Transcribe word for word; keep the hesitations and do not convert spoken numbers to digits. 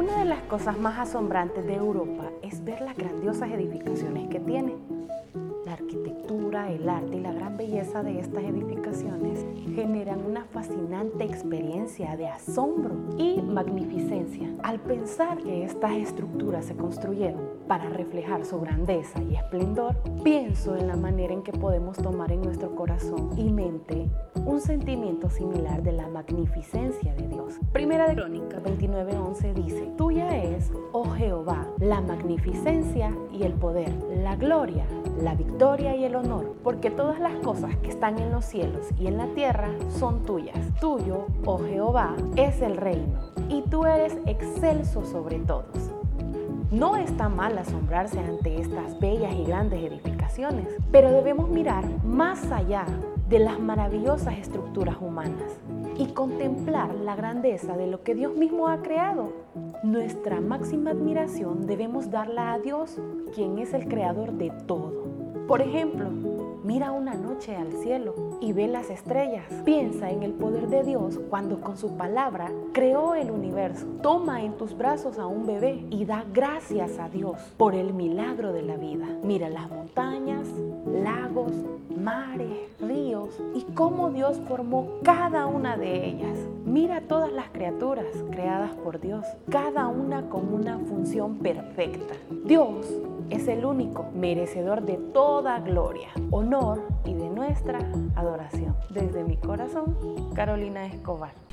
Una de las cosas más asombrantes de Europa es ver las grandiosas edificaciones que tiene. La arquitectura, el arte y la gran belleza de estas edificaciones generan una fascinante experiencia de asombro y magnificencia. Al pensar que estas estructuras se construyeron para reflejar su grandeza y esplendor, pienso en la manera en que podemos tomar en nuestro corazón y mente un sentimiento similar de la magnificencia de Dios. Primera de Crónicas veintinueve once dice: Tuya es, oh Jehová, la magnificencia y el poder, la gloria, la victoria y el honor, porque todas las cosas que están en los cielos y en la tierra son tuyas. Tuyo, oh Jehová, es el reino, y tú eres excelso sobre todos. No está mal asombrarse ante estas bellas y grandes edificaciones, pero debemos mirar más allá de las maravillosas estructuras humanas y contemplar la grandeza de lo que Dios mismo ha creado. Nuestra máxima admiración debemos darla a Dios, quien es el creador de todo. Por ejemplo, mira una noche al cielo y ve las estrellas. Piensa en el poder de Dios cuando con su palabra creó el universo. Toma en tus brazos a un bebé y da gracias a Dios por el milagro de la vida. Mira las montañas, lagos, mares, ríos y cómo Dios formó cada una de ellas. Mira todas las criaturas creadas por Dios, cada una con una función perfecta. Dios es el único merecedor de toda gloria, honor y de nuestra adoración. Desde mi corazón, Carolina Escobar.